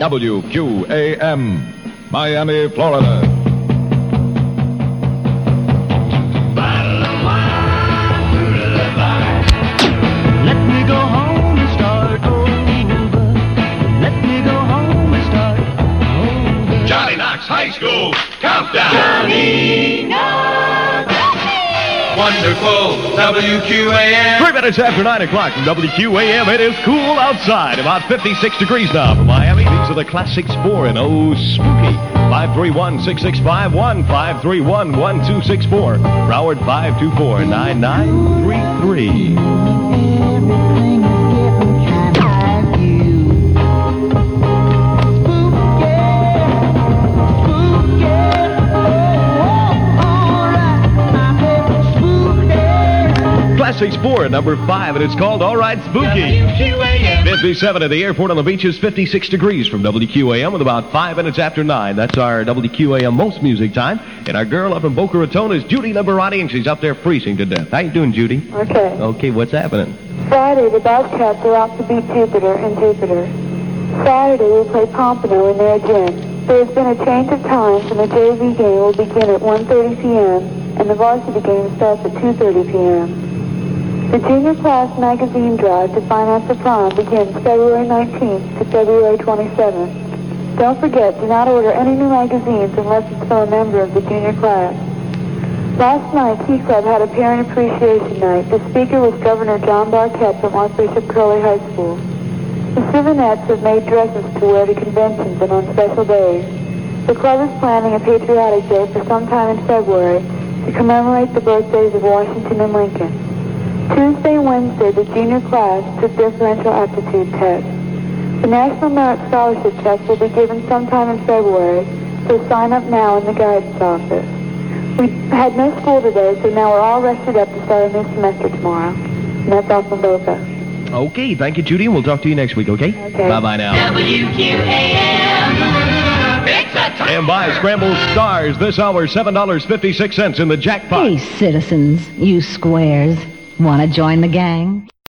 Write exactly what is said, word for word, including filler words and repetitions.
W Q A M, Miami, Florida. Let me go home and start over. Let me go home and start over. Johnny Knox High School Countdown. Johnny Knox. Wonderful W Q A M. Three minutes after nine o'clock from W Q A M. It is cool outside, about fifty-six degrees now for Miami. These are the Classics four and oh spooky. five three one, six six five one, five three one, one two six four. Broward five two four, nine nine three three. Everything is getting kind of like you. Spooky, spooky. Oh, alright, my favorite spooky. Classics four at number five, and it's called All Right Spooky. W Q A M. fifty-seven at the airport on the beaches, fifty-six degrees from W Q A M with about five minutes after nine. That's our W Q A M most music time. And our girl up in Boca Raton is Judy Liberati, and she's up there freezing to death. How you doing, Judy? Okay. Okay, what's happening? Friday, the Bobcats are out to beat Jupiter in Jupiter. Saturday, we play Pompano in their gym. There has been a change of times, and the J V game will begin at one thirty p.m., and the varsity game starts at two thirty p.m. The junior class magazine drive to finance the prom begins February nineteenth to February twenty-seventh. Don't forget, do not order any new magazines unless it's from a member of the junior class. Last night, Key Club had a parent appreciation night. The speaker was Governor John Barquette from Archbishop Curley High School. The Civinettes have made dresses to wear to conventions and on special days. The club is planning a patriotic day for sometime in February to commemorate the birthdays of Washington and Lincoln. Tuesday and Wednesday, the junior class took differential aptitude tests. The National Merit Scholarship Test will be given sometime in February, so sign up now in the guidance office. We had no school today, so now we're all rested up to start a new semester tomorrow. And that's all from Boca. Okay, thank you, Judy, and we'll talk to you next week, okay? Okay. Bye-bye now. W Q A M. It's a time. And by Scramble Stars, this hour, seven dollars and fifty-six cents in the jackpot. Hey, citizens, you squares. Want to join the gang?